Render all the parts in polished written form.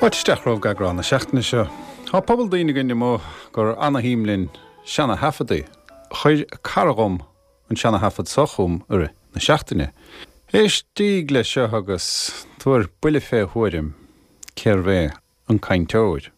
Páisteach roimh gagrán na seachtaine seo. Tá pobl daoine gine mó gur anna hímlinn seanna hafadaí. Chuir caragum an seanna hafad sochum ure na seachtaine. Éis díg le seo agus tuair buile fé huairim céir bheith an cainteoir.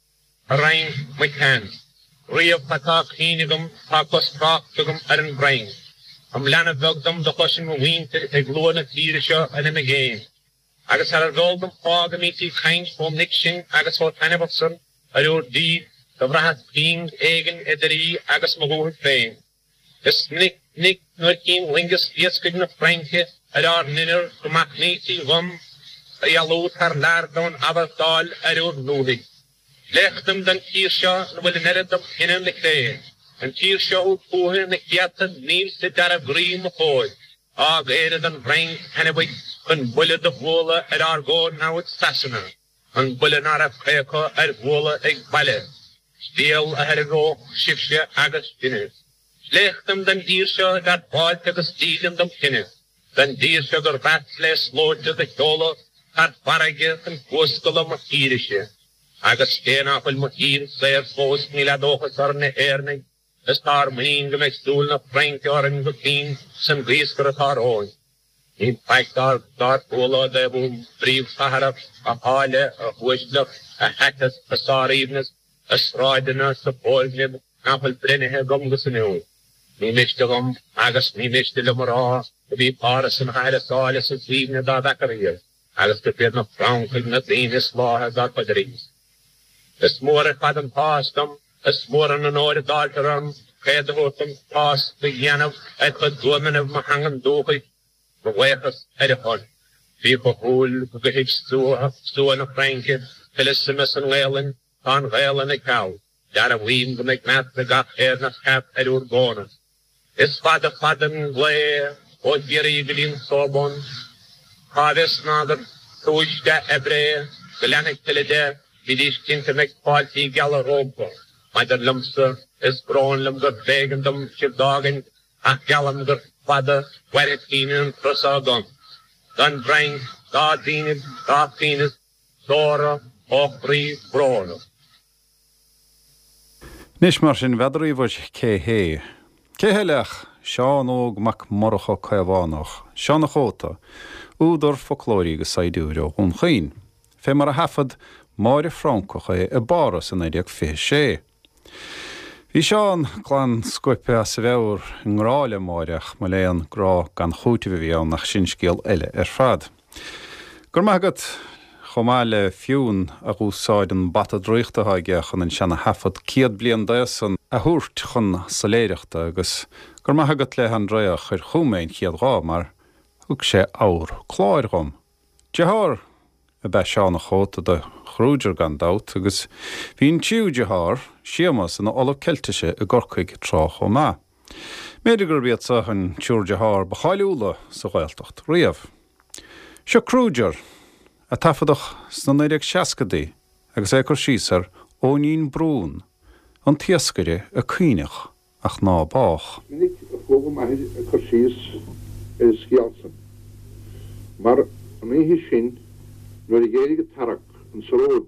Rain McCann, Rio Patak Hinigum, Pakos Praktigum Aaron Brain. Lana Vogdum, the Hushing Winter, a Glona Tirisha, and him again. Agus har goldum fagamiti kind from Nixon, agus for Tanneberson, a road deed, the Rahat King, Egan, Ederi, agus Mahu Fame. This Nick, Nurkin, Lingus, Yeskin of Franke, Adar Ninner, to Magneti, Wum, a yellow Tarlardon, Abertal, a road Ludi. Left them than Kirsha, and will inherit them in the clay. And Kirsha, who in the Kiatan, needs the Darab Green McCoy. Greater than rain, Hannibal, and bullet the wola at our god now it's Sassana, and bullenar of Kayako at wola egg ballet. Still ahead of go, Shifsha Agus dinner. Lech them than Deersha that ball to the steed in them kinner. Then Deersha got bats less lord to the Yola, had Faragith and Gostalum of Irisha. Agus Stena will Mahir, Sayer Fos, Miladokas or Neerne. The star mean the next stool of Frank or in the king, some grease for a tar oil. In fact, dark polo, the boom, brief Sahara, a hale, a wishlock, a hattas, a star evenings, a stridiness, a poison, apple brenny, gumgus and oil. Me missed the gum, Agus, me missed the lumara, to be Paris and hide a solace of evening that I career. Agus the pin of Frank, and the Venus law has got by dreams. The smaller hadn't passed them. As more an order dalterum, Ked Hotum, pass the Yanov, at the woman of Mahangan Dohi, the Wefas, Edifon, People Hole, the Hitch Stu and a Frankie, Philissimus and Whalen, on Whale and a cow, Dara Weem, the McNath, the Got Ernest Cap, Edward Gorner. His father, Glare, or Jerry Evelyn Sorbonne, Harvest Nader, Tushka Ebre, Galanic Telede, Vidish Kinterneck Party, Gala Robo. Either Lumster is grown lumber bag and them ship dogging, a gallumger father, where it keen and prosagon. Then drank, God Venus, Dora, Ochri, Brono. Nis mar sin bheidirí bhaid cé Céhéileach Seán óg mac morocha caibhánach, Seán na chóta, údar folklórí go saidúreo ón chain. Fé mar a hafad máire Francocha a baras an éideag fé sé. Bhí Seán glán scoipe a sa bheabhar an ngráile máireach má léon grá gan chúta bhí an nach sin scéal eile fad. Gur maigad chomáile fiún a gúsáid an bata dríochtathaige chun an seanna hafad ciad bliain dasan a thuairt chun sa léireachta agus gur maigad le an dréach chuir chuméin chiad rá mar thug sé áur chláir gom. Dethár a bheith Seán na chóta de chrúidir gan dát agus bhín tíú dethár siamas na olah celtaise a gorcaig trách ó má. Méidir gur bíad sa an tíúr dethár ba cháiliúla sa ghailteacht riamh. Seo chrúidir a tafadach san 1960 agus é gur síosar ónín brún an tiascaire a cuineach ach ná bách. Minnig a fógam a chur síos is scialsan. Mar an éhi sin nuair I géirigh tarach an saród.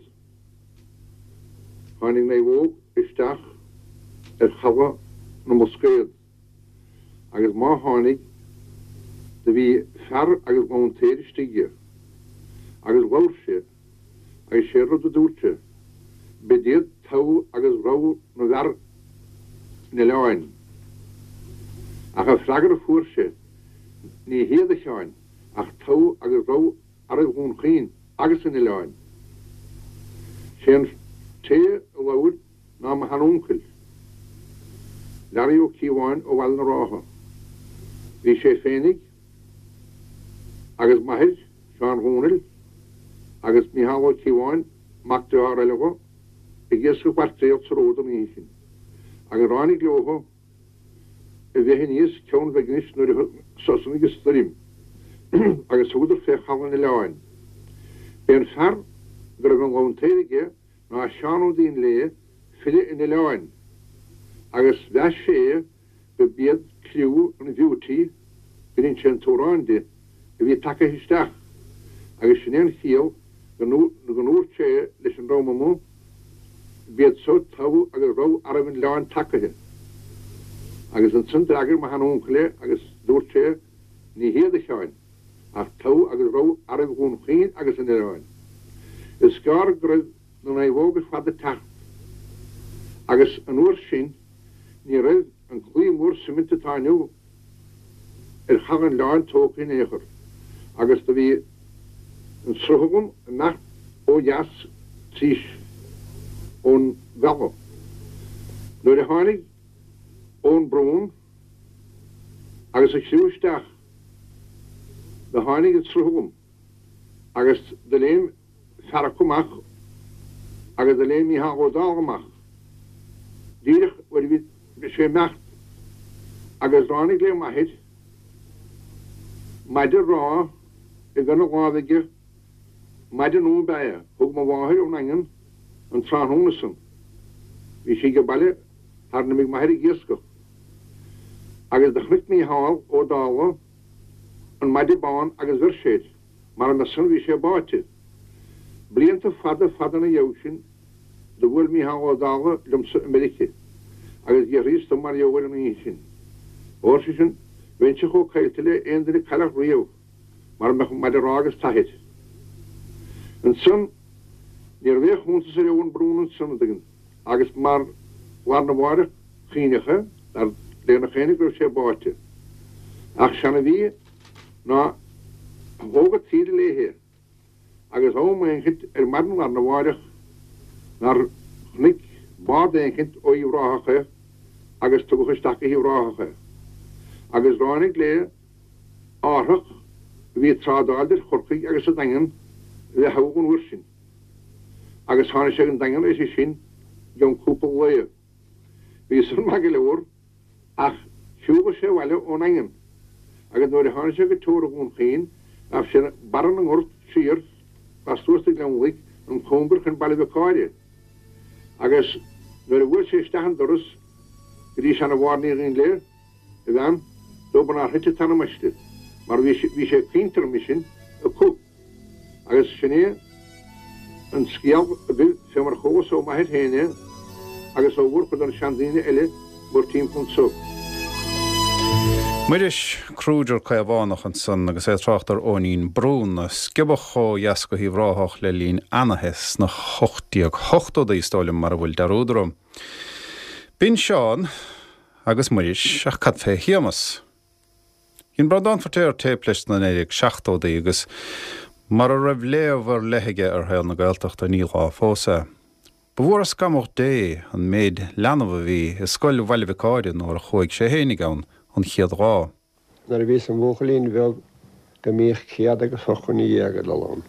Hánig na bhóg isteach chava na moscéad. Agus má hánig de bhí fear agus mántéir stíige. Agus bhil sé, agus sé rud a dúirte, bedéad tau agus rá na bhar na leáin. Ach a freagar a fuair sé, ní héad a seáin, ach tau agus rá ar a gún chin, agus in na leáin. Sé an té a bhhaid ná ma han óncail. Larry ó cíháin ó bhhail na rátha. Bhí sé fénig, agus maithid, Seán Húnil, agus Miháil cíháin, mac de ára leho, I gcéasú bartéad sa ród am ísin. Agus ránig leho, I bheith níos ceann bheith gnis nuair sosan agus starim, agus húdar fé chalan I leáin. B'an fear gur an ghauntéige ná Seán ó dín le file in I leáin. Agus bheith sé be bead clú an bhiútí gyn sé an tóráinde, I bhí take histeach, agus sin éan chial ganúr sé leis an Roma mú, bíad so taú agus ró arabin leáin takathe. Agus an sun agur ma hanún clé agus dúr sé ní héad a seáin, ach taú agus ró arab hún chin agus an iráin. Is scar grib na na bhógus fad a tacht. Agus an úr sin, ní raibh an clí mór siminta tániu chagan leáin tóchin échar. Agus da bhí an sruthagum nacht ó jas tís ón gallo. Nuair a tháinig ón brún agus a siúisteach de tháinig an sruthagum agus de léim faracumach agus de léim í hagodálgamach. Díirich war bhí sé mecht agus ránig léim maithid maidir rá I gan gháige maidir nú beie thug má bháthir ón angan an tránhúnasan. Bhí si go baile tar na mig maithir giasco. Agus de chnic mí háil ó dála an maidir bán agus bhir séid, mar an san bhí sé báite. Blianta fada na dheosin de bhfuil mí háil ó dála lumsa Americe, agus ge rísta mar dheohfuil an í sin. Ó sin, bhain se cho cailtile éonidir callach riamh, mar maidir rágus tahid. An sun, níor bhéh húnta sa réún brún an sunadagan, agus mar war na bháire chínecha, dar léna chénig gur sé báite. Ach sena bhí ná hógad tíide léhé, agus ómainkint marn war na bháire nar chnic bádainkint ó Iwráchacha, agus tuguchasteach I Iwráchacha. Agus ránig lé áthach bhí trádáidir chorcaig agus a dangan bhí hagan úr sin. Agus tháinig sé an dangan is sin gan cúpla léir. Bhí san mag leir ach siúga sé bhile ón angan. Agus nuair a tháinig sé go tóra gún chéin af sin baran an ort sír pas túirsta leanlaigh an cómbar chun bailh cáide. Agus nuair a bhfuil sé stechan doras go dtí sena bhharnaí in léir, a bhean dóban ar hitte tanna meiste. Mar bhí sé cíntar mi sin a cúp. Agus sinné an scial a bhí fé mar chógas ó maithid héine agus ó bhúr chud an seandaine eile mór tím.so. Muiris crúidir caibhánach an san agus é tráchttar ónín brún a scibach ó jasco hí bhráthach le lín anahes na chochtíag chochtóda istálim mar bhfuil darúdrom. Bín seán agus muiris ach cad fé hiamas. Hín bradán fortéir tépleist na éidir seachtóda agus mar a raibh léamhar leithige ar heil na gailteachta níl fósa. Ba bhuair a scamach dé an méid leanamh bhí is scoil bhaile bhicáide nóair a chuig sé hénig an chiad rá. Nar a bhís an bhóchalín bheag go míoch ciad agus fochaní agad leán.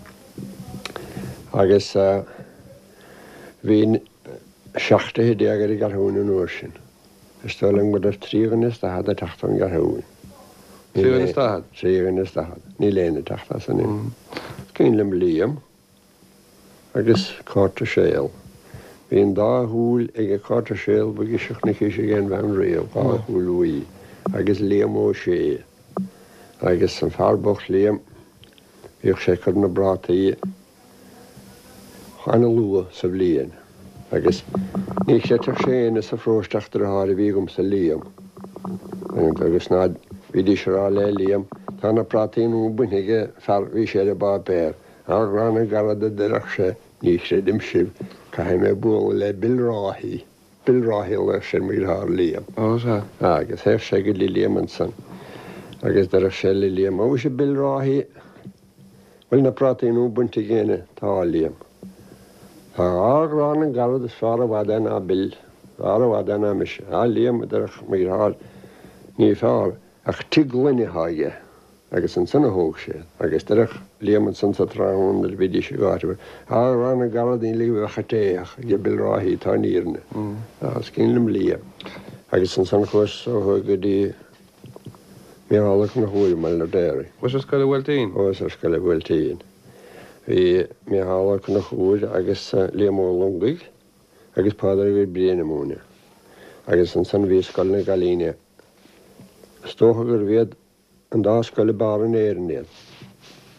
Agus bhín seachtathe déagad I garthún an uair sin. Is tólang bud ar trígan is tahad a tachtan garthún. Trígan is tahad? Trígan is tahad. Ní léna tachta san in. Cín lim líam agus cárta séal. Bhín dá húil ag a cárta séal bug iseach na chéise gén bhean réal, dá húil uí, agus líam ó sé. Agus an fearbocht líam, bhíoch sé chur na brátaí chana lua sa bblion. Agus ní sé tar séana sa fróisteachtar a háir bhígum sa líam. Agus nád bhí sé rá le líam, tá na prátaín buinige bhí sé a bá béir. Ar rána garada deach sé ní sé dim sib, cai mé búil le bilráthí. Bilráthí le sin mí thar líam. Agus hef sé go lí líam an san. Agus dar a sé le líam. Ó sé bilráthí, bhfuil na prátaín buinte géine tá líam. Tá ágrán an garad is fear a bhhadan a bil, fear a bhhadan a mis. A líam darach mí thar ní fear, ach tiglaine haige. Agus an sanna hóg sé, agus darach líam an san sa trán ar bhí sé gáir. Ágrán an garad í líomh a chatéach, ge bilráthí tá níirne. As cín líam. Agus an san chus ó go dtí méhalach na húil mal na déir. Was ar scoile bhfuiltíín? Os ar scoile bhfuiltíín. Bhí méhalach na húil agus líam ó longaigh, agus pádar bhí bliana múna. Agus an san bhí scoil na galíine. Stócha gur bhéad an dá scoile bar an éirnéad.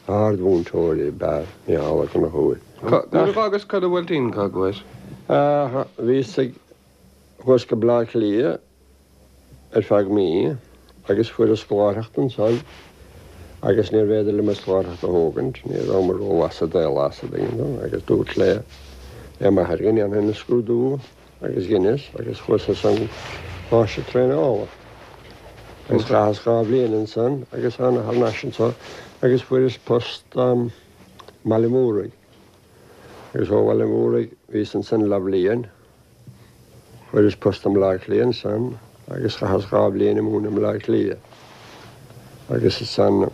Hard bhún tóirí bad ní ála go na húil. Nuair agus cad bhfuiltín cá gois. Bhí chuis go blá lia feag mí agus fuair a sláireachtain san agus níor bhéidir le me sláireachta hógant, ní ramar ó wasa dé lasa agus dút le mar hargan an hena scrúdú agus Guinness agus chuasa san háise tréna ála. Agus chas gá blianaan san agus anna harnáisianta agus fuair is post Malimúraigh. Agus ó Malimúraigh bhí san lablíon, fuair is post am lá líon san agus chas gá bliana múna am lá lia. Agus is san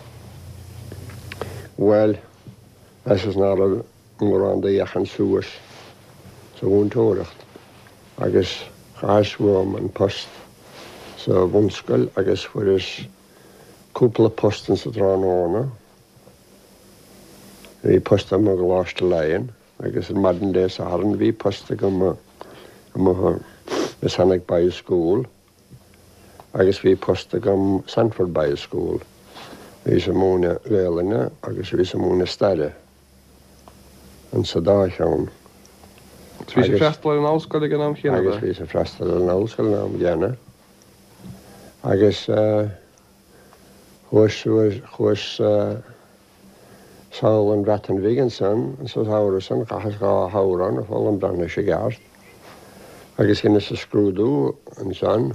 well as is ná an da dheachan suas sa bhún tóireacht agus chashuam an post sa bhunscoil agus fuair is cúpla postan sa tránána. Bhí post am go láiste leion agus in madan dé sa haran bhí posta go is hannig Bio School agus bhí posta go Sanford Bio School. Bhí sa múna Gaeilge agus bhí sa múna Staire an sa dácheann. Bhí sé freastal an áuscoil gan am chéanana? Agus bhí sé freastal an áuscoil am dhéanana. Agus chuis sáil an Bratton Vigan san, an sa hára san, chachas gá háran a fáil an brana sé gart. Agus hynna sa scrúdú an san,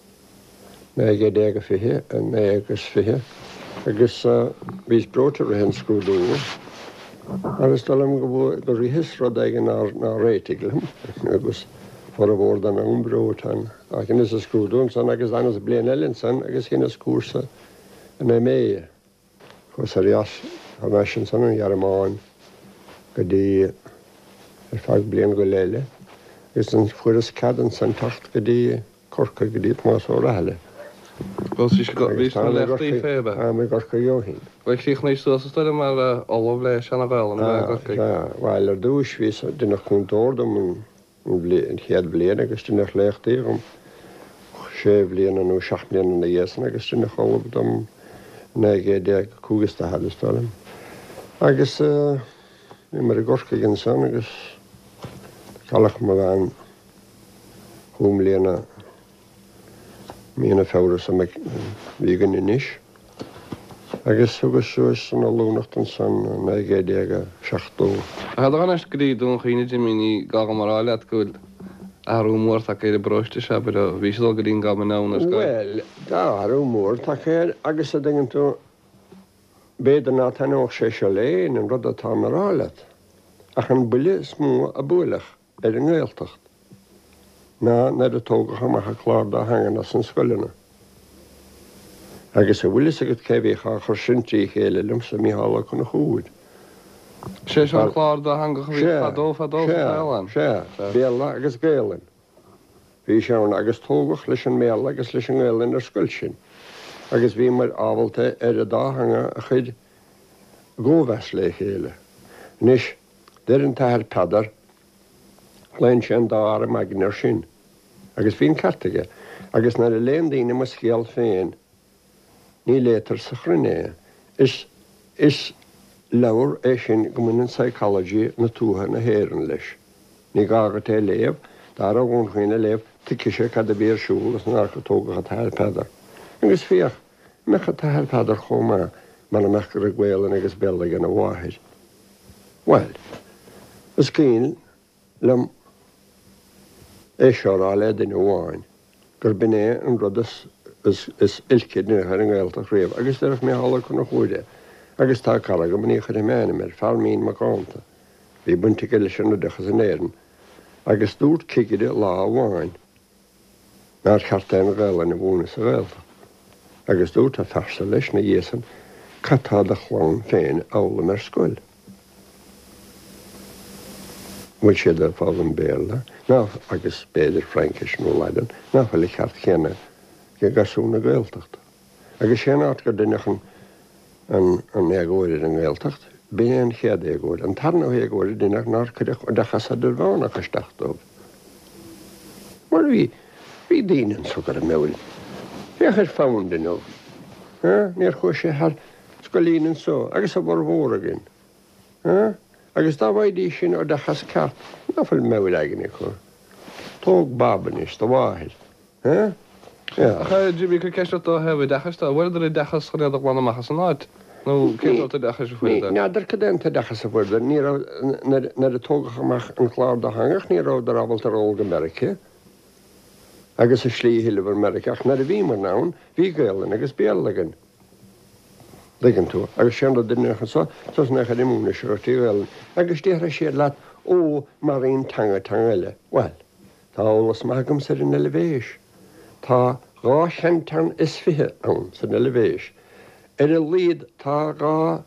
9 an 9 agus bhís brótar a hen scrúdú. Agus talam go rihis rod aigen ná réitiglim, agus for a bhór an an brótan. A hynna sa scrúdú san agus annas blian elin san, agus hynna scúrsa an méie. Chos a rias a mesin san an Jarmáin go dtí fag blian go léile. Agus an fuair cadan san tacht go dtí corca go dtí más ó rahile. Bhil bhís na lechtaí fébe? Mé gorca jóhín. Bhil síoch níos suasta mar olh leis anna bhil an gorca? Bhil ar dúis vís duine chun dórdom an chéad blian agus duine lechtaí gom 6 blian an 7 blian na dhéasan agus duine cholab dom 9 cúgasta hadastálim. Agus ní mar a gorca gin san agus callach mar bhean chum bliana mína fára sa bhígan inis. Agus sugus suas an alúnachtan san 9 Had ganas go dtí dún chuoine Jimmy gá maráile goil arú mór tá céad broiste se bud a bhí go dtíon gá nánas go. Well, dá arú mór tá chéir agus a dingin tú béidir ná tanach sé se léin an rud atá maráileat. Ach an buile smó a búlach an ggéaltacht. Na a tógacha macha chlár a hangan as an scoilena. Agus a bhfuil a go cebhíá chu sintí chéile lum sa míála chun na chúid. sé se chlár a hanga fadó fadó sé béla agus géalan. Bhí seann agus tógach leis an méla agus leis an ggéalann ar scoil sin. Agus bhí mar ábalta ar a dáhanga a chuid ggóheas le chéile. Nis deir an tathir pedar lein sin dá ar a magnar sin. Agus bhín cartaige, agus na léon daoine mas chéal féin, ní létar sa chruné. Is leabhar é sin go mun an psychology na tútha na héan leis. Ní gágat é léamh, dá a gún chuoine léamh tuiciise cad a bíar siúil as ná go tógacha tathir pedar. Agus fíoch mecha tathir pedar chomá mana mechar a ghéalann agus béla gan a bháthir. Well, is cín lem é seorá le duine bháin, gur biné an rud is ilcid nu ar an ggéaltach riamh, agus deirh mé hála chun na chúide, agus tá cara go mní chuir ména mar fear mín macánta. Bhí bunta go leis na dechas an éan, agus dúirt cigiide lá bháin, mar cheartta na ggéala na bhúna sa ggéalta. Agus dúirt a fersa leis na dhéasan catá a chlán féin ála mar scoil. Bhfuil siad a fáil an béla, ná agus béidir Frankis nó leidan, ná bhfuil cheart chéna go gasúna ggéaltacht. Agus sé áit go duinechan an éagóidir an ggéaltacht, bíon chéad éagóir, an tarna éagóir duineach ná chuideach ó dechas a bhána chuisteachtómh. Mar bhí daoine so gur a méil. Bhí chuir fáin duineh. Níor chuir sé go líanaan so, agus a bhar mhóragin. Agus dá bhaidí sin ar dechas ceart, náfuil meúil aigeine chu. Tóg baban is, do bháil. Jimmy go ceiste hefh dechas tá bhfuidir dechas churéad bhna machchas an áid. nó céimta dechas a fuide. Neidir cadénta dechas a bhfuide, ní na a tógach amach an chláir de hangach ní rá ar abal ar óg America. Agus a slí hiileh Americaach na a bhí mar nán, bhí gaalan agus béalagan. Ligan tú, agus seanna dunecha sa, sos necha i múna seirtí gaalan. Agus déhra sé leat ó mar réon tanga eile. Well, tá ólas magam sa in elevéis. Tá gá cheantarn is fithe ann sa elevéis. A líad tá gá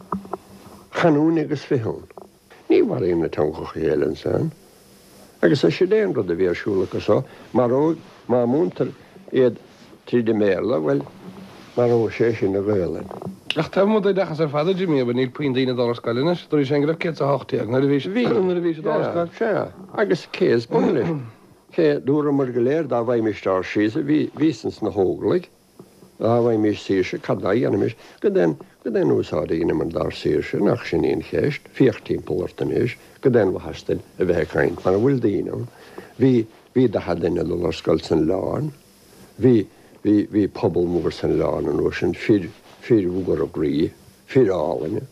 chanún agus fihún. Ní mar réon na tangacha héalann san. Agus a sé déan rud a bhí arsúlacha sa, mar óg má múntar iad trí de méla, well, mar ó sé sin na gaalan. Ach tá mu dechas ar fada Jimmy a níl puin daine dólascailenas, dúir sé grah cé a hátaíag na bhí dólascail. sé, agus céas bunla. Cé dúra mar go léir dá bhaid mis star sísa, vísans na hóglaigh, dá bhaid mis síse, caddaí animis, go den úsádaí na man dar síse, nach sin íon chéist, 15 pólirtanis, go den bhhastal a bheith caint, mar bhfuil daanam. Bhí de haddaine dólascail san lán, bhí pobl mór san lán an ó sin fir úgar a grí, fir álaine,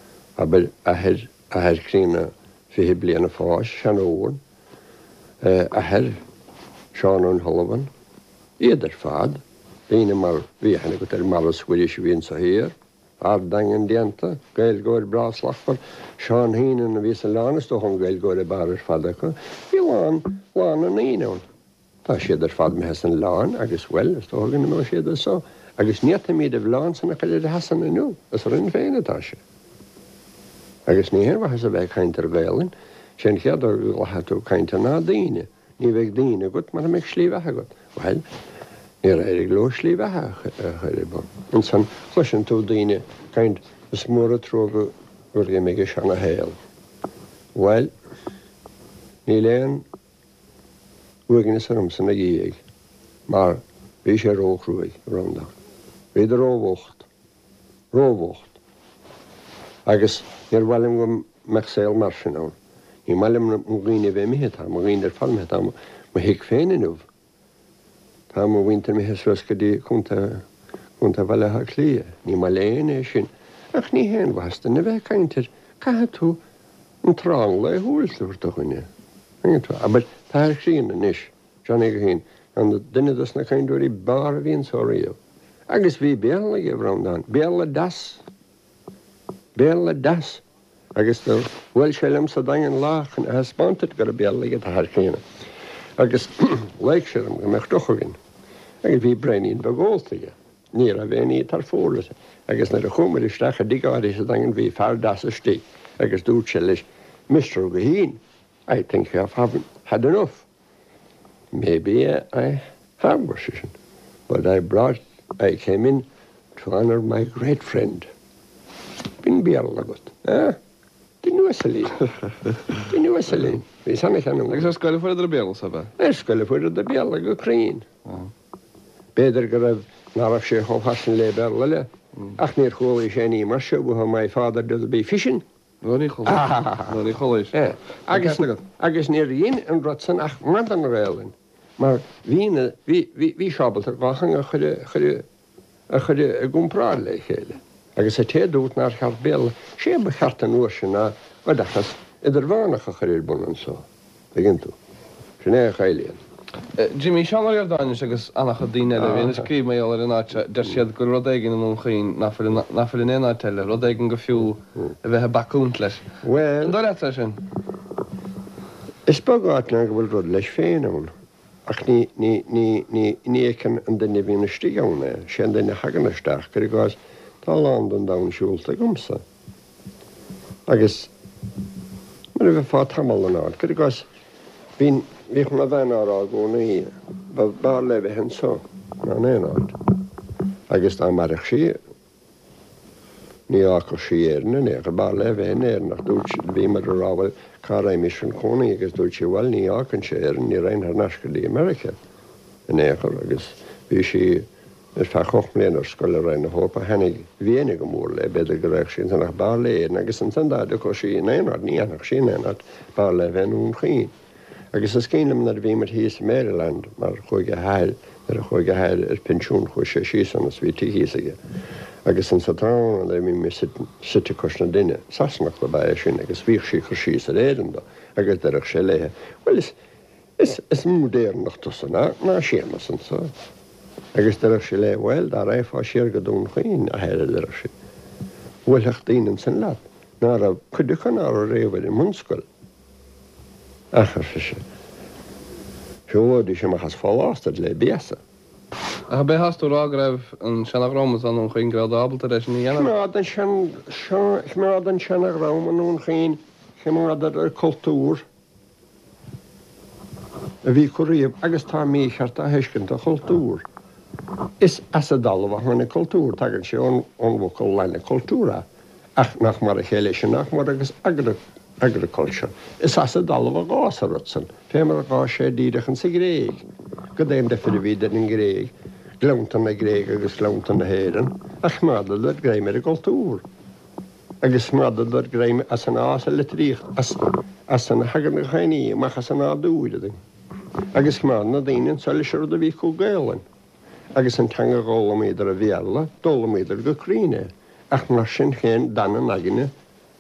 a head crína fi bliana fáis, sean óin, a head seán an Holovan, idir fad, bhíine mar bhíhanna go mar a scuiris bhíon sa hir, ardangan dianta, gael goir braslachfar, seán hínan a bhí san lánas do hon gael goir a barir fadacha, bhí lán an íon. Tá séidir fad me hesan lán agus well, is tógan nó séidir so, agus níta míad a bhlán sanna chuidir hasan inú, as rinn féin atá sé. Agus níhir bh a bheith caint ar bhéilin, sin chead ar lehatú caint ná daine, ní bheith daine gut mar meid slíbhethe gut. Well, ní éidir gló slíbhethe chuir bon. In san chluisin tú daine caint is mór a tróga gur gé méige seanna héal. Well, ní léon uigin is sanna díag, mar bhí sé róchrúig rondach. Bhíidir róbhacht. Agus níor bhhailm go meachsail mar sin ann. Ní mailim an gghine bheith mithe má gghine farmithe tá má hiic féin inmh. Tá má bhaintear mithe suasca dí chunta bheilethe clia. Ní má léon é sin. Ach ní héan bhasta na bheith caintear caithe tú an tráng le thuúilúirta chuine. Aber tá sína níis, seanna go hín, an duine na cainúirí bar a bhíon sóíomh. Agus bhí béla go bhrándáin, béla das. Agus bhfuil sélam sa dagan láchan a spántad gur a béla go th chéine. Agus leig sem go meach dochagin. Agus bhí breín begóiltaige, ní a bhéí tar fólas. Agus na a chumar isteach a digáirí sa dagan bhí fear das a stí, agus dút se leis Mr. go hín. I think I've had enough. Maybe I have version, but I came in to honor my great friend. Bin biarlagot. Dinu Esselin. Vi sanna canum. Agus scoile fuidir a béal sa bheith? Scoile fuidir a béal go crín. Beidir go raibh nárah sé chohasan le béle, ach níor chóla sé ní mar se bh my father does be fishing. No ní choléis. Agus níor dhéon an rotsan ach mar an réilin. Mar hí seabalt ar bhachan a chuide a gúmprá le chéile. Agus a téadút nar cheart béal sé be cheart an uair sin a dachas idir bhánacha chuir bun an só. Begin tú. Sin é chailíonn. Jimmy, seán ar dáine agus annach a daine a bhíon scríb mé ar an áte, der siad go rodéigen an chaoin nafuil in éá teile, rodéigen go fiú a bheitthe bacúnt leis. Well, An dá leit sin? Is bagáit le go bhfuil rud leis féin ann. Ach ní écan an duine bhíon stíána, sé an duine haganisteach, gur gáis tá lán an damsúlta gomsa. Agus mar a bheith fá tamal an ád, gur gáis bhín na bhein árá gúna í, bar le bheith hen so, ná éáid. Agus tá marach sí, ní ácha síarna, ní a bar le bheith nach dúirt bhí mar a rábhail cá éimiis an cónaí agus dúirt sí bhil ní áchan séar ní raon ar nascaí America. In éair agus bhí sí fe chochmléonar scoile rain na hópa henig bhéana go mór le beidir go raibh sin nach bar léon agus an sandáide go sí néad níanach sin éad bar le bhenún chiin. Agus is cínim na bhí mar híos Maryland mar chuige heil ar a chuige heil ar penisiún chu sé síos an ví tíhíige. Agus an satán an mí mé site cos na duine sasnach le b sin agus bhíh sí chu síos a réanda agus deach sé léthe. Well is múdéirnach tusanna ná sémas an sa. Agus deach sé le bhil a raibh sér go dún chuoin a heile deach sé. Bhfuilach daanaan san leat ná a chuidechan á a réhfuil i munscoil. Achar sé. Seódí sé mar has fálástad le béasa. A be hasú rágrah an senach Romas an chuin gradábalta éis ní dhéanam? Chmrád an senach rám anún chéin chmrád ar cultúr a bhí choíomh agus tá mí cheart a heiscint a cultúr. Is as a dalmh chuna cultúr tagann sé an bhcail lena cultúra ach nach mar a chéile sin nach mar agus agriculture. Is as a dalmh gás a rutsan, fé mar a gás sé díidechan sa gréig. Go déim de fyrir víidir in gréig, glántan na gréig agus glántan na héiran, ach madad ar gréimir a cultúr. Agus madad ar gréimir as an ás a litríocht, as an hagan na chaini, mach as an ádúide. Agus madad na dainen sali sér da bhí có gélan. Agus an tanga gólamíidir a bhéala, dólamíidir go críne, ach mar sin chéin dana nagine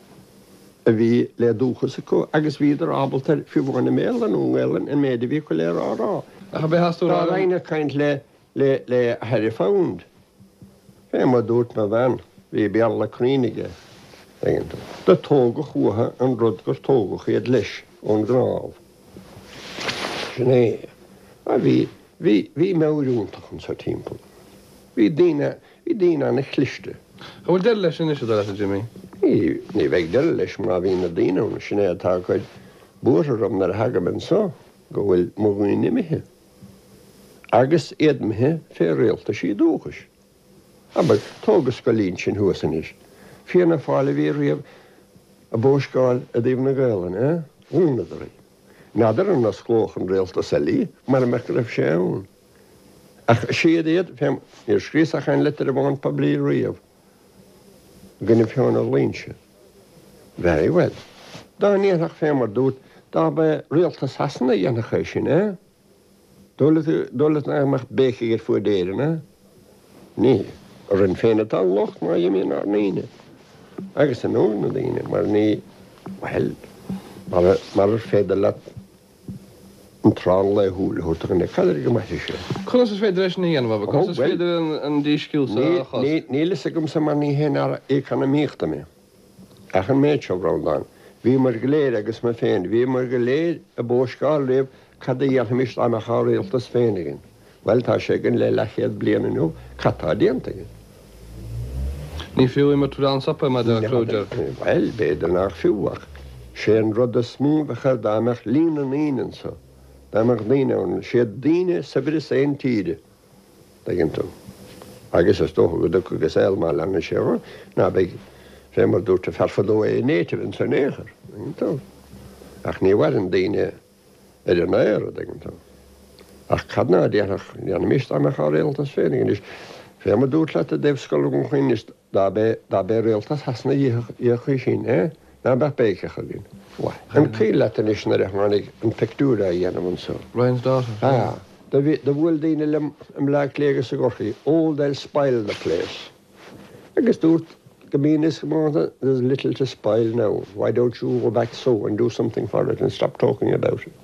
a bhí le dúchas acu, agus bhíidir ábaltar fiúhna mélan úngelan an méidir bhí go le rá. A be hasú Tá reine kaint le Harry Found. Fé mar dút na bhean, bhí bealla críige. De tóga chuatha an rud gur tóga chéad leis ón gráb. Sinné, a bhí meúntachan sa timppel. Bhí daine anna chlichte. A bhfuil deir leis sin is a Jimmy? Ní bheith deir leis má bhí na daine sinné atá chuid buair am nar hagaban só, go bhfuil mógúin nimithe. Agus éadmithe fé réalta sí dúchas. Aber tógus go lín sin thuasan is. Fianna fála bhí riamh a bóscáil a dtíobh na gailan, únadarí. Nádar an na sclóchan réalta sa lí, mar me raibh sé ún. Ach siad éad, níor scrís a chain litar a bháin pablí riamh. Gynna fianna líse. Very well. Dá níach fé mar dút, dá be réalta sasanna dhéanach é sin, Dólas na amach bécha gur fuadéirina? Ní, ar an féinatá locht má dhéimíon ar níine. Agus an óna daine, mar ní, well, mar féidir le an trán le húla húrta an cadidir go maithí sé. Conas is féidir éis ní dhéanam, conas is féidir an dísciúil sa chos? Nílas a gom sa mar ní héana échanna míochta mé. Ach an méid seo brándán. Bhí mar goléir agus mar féin, bhí mar goléir a bóscáil léh cad dhéanam mis am a cháréaltas féinigin. Well, tá sé gin le lechéad bliana nó, catá déantagin. Ní fiú mar túrán sapa mar de clúidir? Well, beidir nach fiúach. Sé an rud a smúbachar dámach lína nínan sa. Dámach lína, sé díine sa bhir is éon tíide. Dagin tú. Agus is tócha go ducha gus eilmá lena séhar, ná beig sé mar dúirta ferfadó é néitir in sa néchar. Dagin tú. Ach ní war an díine ar an éire, dagin tú. Ach cadna déanam mist am a cháréaltas féinigin is. Fé mar dúirt le a déhscoil go chuin is dá bé réaltas hasna dhéchu sin, ná be béicecha gin. An cíletan is na réithmánig an pictúra dhéanam an so. Ryan's daughter? Da bhfuil daine am le léagus a gorchaí, all they'll spoil the place. Agus dúirt go bíonas go there's little to spoil now. Why don't you go back so and do something for it and stop talking about it?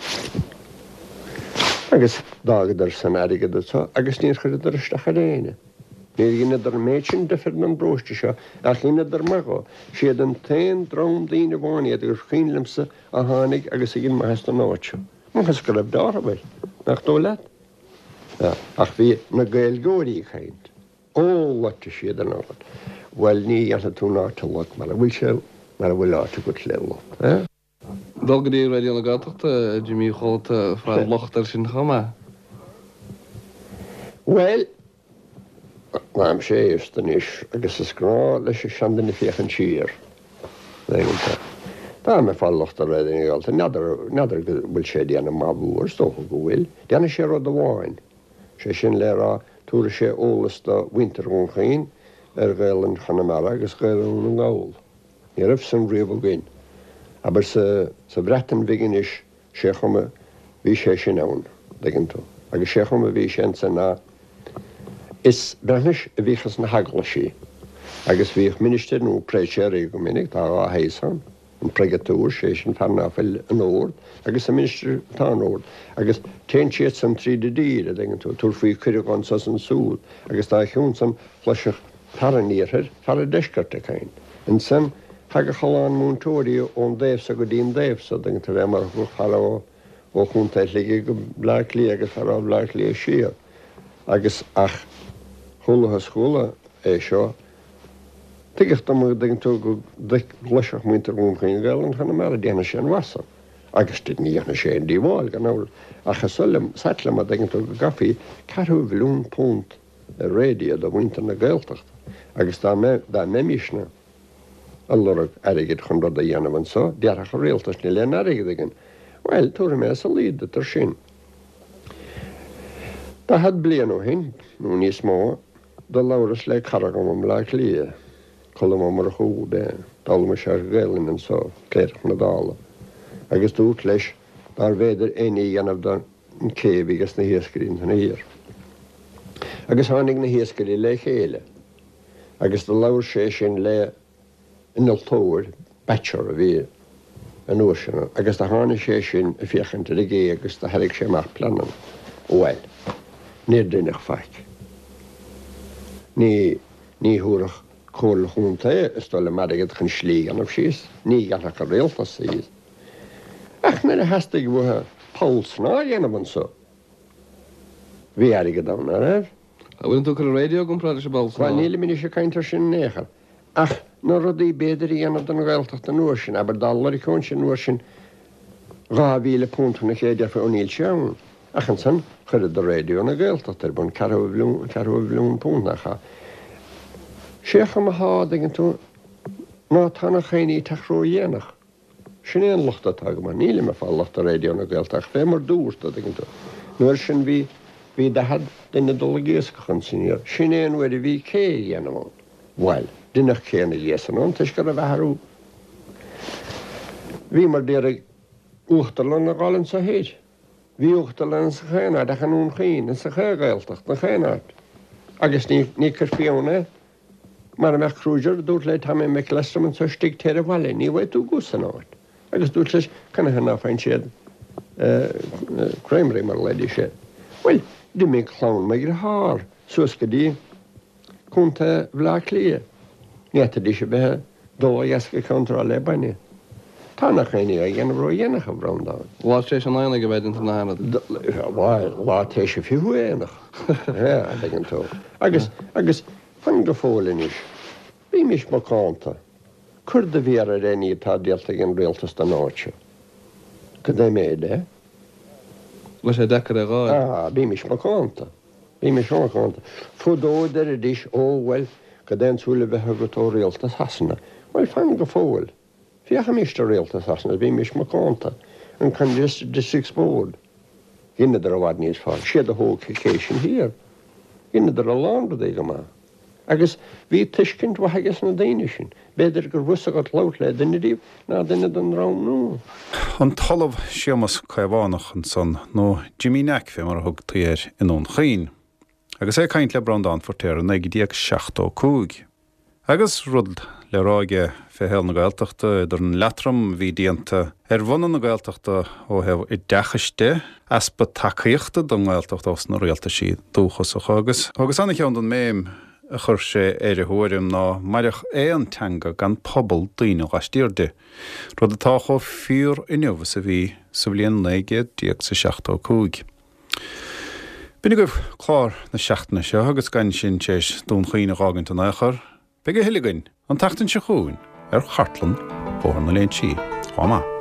Agus dágadar san airigad atá, agus níor chuid ar isteach réine. Níor gine dar méid sin defir an bróiste seo, a chinine dar magá. Siad an tain drám daine bháine gur chinlimsa a tháinig agus gin maithas an áitse. Machas go raibh dára bhil, nach dó leat. Ach bhí na gailgóirí chaint. Óhhaite siad an ágat. Well, ní anna tú náta lot, mar a bhfuil se, mar a bhfuil áta go le lot. Dulgad í radio na gáteachta, Jimmy Chóta fáil lochtar sin chama? Well, mám sé istan is, agus is grá leis seandan na féchan tíir. Tá me fáil lochtar radio na gáteachta, nadar bhfuil sé déanam má bhúr, stócha go bhfuil. Déanna sé rud a bháin. Sé sin le rá túra sé ólas do winterún chain gael yn Chanamara agus gael yn gawl. Ni rif sy'n rhif o gyn. Aber sa bretan vigin is sé chuma vi sé sin awn, degin to. Agus sé chuma vi sé sy'n na is brenis y fichas na hagla si. Agus fi'ch minister nhw preisier i gominnig da a heisan. Yn pregatŵr sé sy'n farna fel yn ord. Agus y minister ta yn ord. Agus tein siet sy'n 3 dyr, degin to. Tŵr fwy cyrig o'n sas yn sŵd. Agus da chiwn sy'n flasach fara nýrher, fara deskartekain. En sen haga chalan mún tóri on devsa go dín devsa, den til remar go fara og hún tælligi go blakli agus fara blakli sjö. Agus ach hula skóla sjó. Tigert am den to go dik lashach mynter hún hin galan hann mar dena sjön wassa. Agus dit ní hann sjön di val ganol. Ach sallam satlam den to gaffi karu vlun punt radio da winter na geltacht. Agus da memisna allorag erigid chun rud a dhéanamh an so, dearach a réaltas ní len erigid igen. Well, túra me sa líd tar sin. Da had blian ó hin, nú níos mó, da lauras le caragam am le lia, colum am ar chú be, dalma sé gaelin an so, cléirach na dála. Agus dút leis, dar veidir eini dhéanamh da an céb agus na hiescarín san hir. Agus hánig na hiescarí le chéile. Agus da laur sé sin le in altóir bachelor a bhí an uaisina. Agus da hána sé sin a fiachanta a gé agus da herig sé mar planan. Well, níor duinech faic. Ní húrach cóla chunta is dola marigad chun slígan of síos. Ní ganach a réaltas síos. Ach, na hastig butha pálsná dhéanamh an so. Bhí arigad an ar A bhfuil tú a radio gom práda sé bálsná? Well, níle minni sé caintar sin néchar. Ach, na rudí beidir í anad an gaeltacht an uasin, aber dallar I cón sin uasin 2,000 púnt na chéidir fa oníl seawn. Ach an san, churid a radio na gaeltacht bun 4,000 púnt na cha. Sécha ma hád agin tú, ná tána chaini tachró dhéanach. Sin éon luchta tag ma, níle me fall luchta radio na gaeltacht, fé mar dúrta agin tú. Nuair sin bhí dahad dynna dul géascachan sinir. Sin éon wedi bhí cé dhéanamán. Well, dynnach céna lésan an, teis gar a bheharú. Bhí mar déir uachtalan na gálan sa héid. Bhí uachtalan sa chéanaid a chanún chéin, sa ché gaeltacht na chéanaid. Agus ní cur fiona, mar meach crúidir dút le tam me lestraman sa stig téir a bhile, ní bhaid tú gúsan áid. Agus dút leis canna hana fain siad creimri mar leidi sé. Well, di mé chlán me gur hár, suas go dí cúnta bhlá clia. Nieta dí sé bethe dó iasca contra le baine. Tána chéine a dhéanamh ró dhéanach a bhrándáin. Lá sé an aina go bheith an na hana? Lá téis sé fiú éanach. Dagin tó. Agus fan go fólin is. Bhí mis má cánta. Cur de bhíar a réí tá dialta an réaltas an áitse. Go dé méide? Leis sé decar a gáil? Bhí mis má cánta. Bhí mis má cánta. Fudóidir a dís well, go den súla bheithe go tó réaltas hasana. Well, fan go fóil. Fiacha mista réaltas hasana, bhí mis má cánta. An can district board. Ginnadar a bhhad níos fáil. Siad a hóg chéisisin hir. Ginnadar a lánda é go má. Agus bhí tuiscint wathegus na daine sin. Beidir gur bhusa go lát le duine díobh ná duine don rám nó. An talamh siamas caibhánach an son nó Jimmy Neck fé mar thug tíir inón chain. Agus é caint le brandán fortéir an 1975. Agus rud le ráige fé héal na gaeltachta idir an letram bhí díanta bhana na gaeltachta ó heh I dechaiste aspa tacaíochta don gaeltacht os na réalta siad dúchas a chagus. Agus anna cheann don méim a chur sé a thuirim ná marach an teanga gan pobl daoine gastíirde. Rud atá cho fiúr inniuh sa bhí sa bblion 1975. Bínig goibh chlár na seachtainna seo agus gan sin téis dún chaoine gágant an éachar, be go hiiligainn an tachtain se chuún ar chartlan bór na léon si. Chá má.